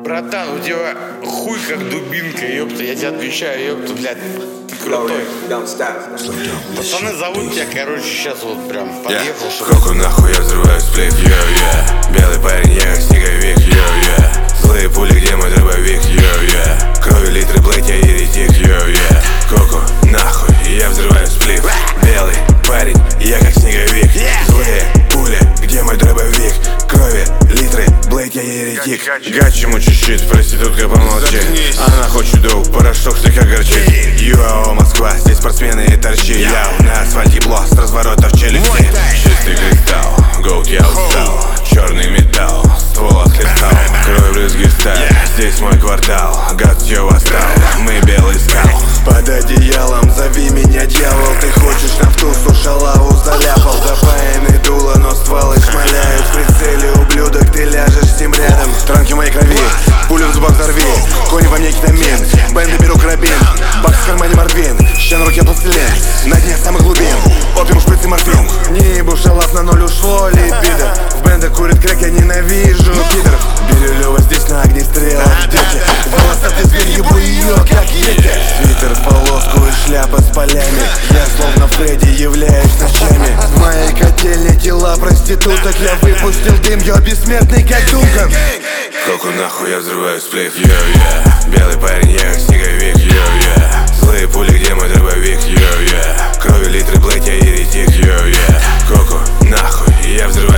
Братан, у тебя хуй как дубинка, ёпта, я тебе отвечаю, ёпта, блядь, ты крутой. Пацаны зовут тебя, короче, сейчас вот прям подъехал, чтобы... Коку нахуй, я взрываю сплит, йо-я. Белый парень, я как снеговик, йо-я. Злые пули, где мой дробовик, йо-я. Крови литры, блять, я еретик, йо-я. Коку нахуй, я взрываю сплит. Белый парень, я как снеговик. Злые пули, где мой дробовик. Крови литры, блять, я еретик. Гачи мучащит, проститутка помолчи. Она хочет доуп, порошок слегка горчит. ЮАО, Москва, здесь спортсмены и торчи. Я на асфальте блост, с разворота в челюсти. Чистый кристалл, голд я устал. Черный металл, ствол отхлестал. Кровь брызги сталь, здесь мой квартал. Гад все восстал, мы белый скал. Под одеялом зови меня дьявол. Ты хочешь на втусу, шалаву заляпал. Запаянный дуло, но стволы шмаляют. В прицеле, ублюдок, ты ляжешь с ним рядом. Транки моей крови, пулю в зубах взорви. Кони во мне кетамин, бенды беру карабин. Бакс в кармане морфин, ща на руке пластилин. На дне самых глубин, опиум, шприц и морфин. Не ебу, шалав на ноль ушло, либидо. В бендах курит крэк, я ненавижу пидоров. Бирюлева здесь на огнестрелах, дети. Волосатый зверь, ебу ее, как ети. Свитер в полоску и шляпа с полями. Я словно Фредди являюсь ночами. В моей котельне тела проституток. Я выпустил дым, я бессмертный, как Дункан. Коку нахуй, я взрываю сплит, йо-я. Белый парень, я как снеговик, йо-я. Злые пули, где мой дробовик, йо-я. Крови литры, блять, я еретик, йо-я. Коку нахуй, я взрываю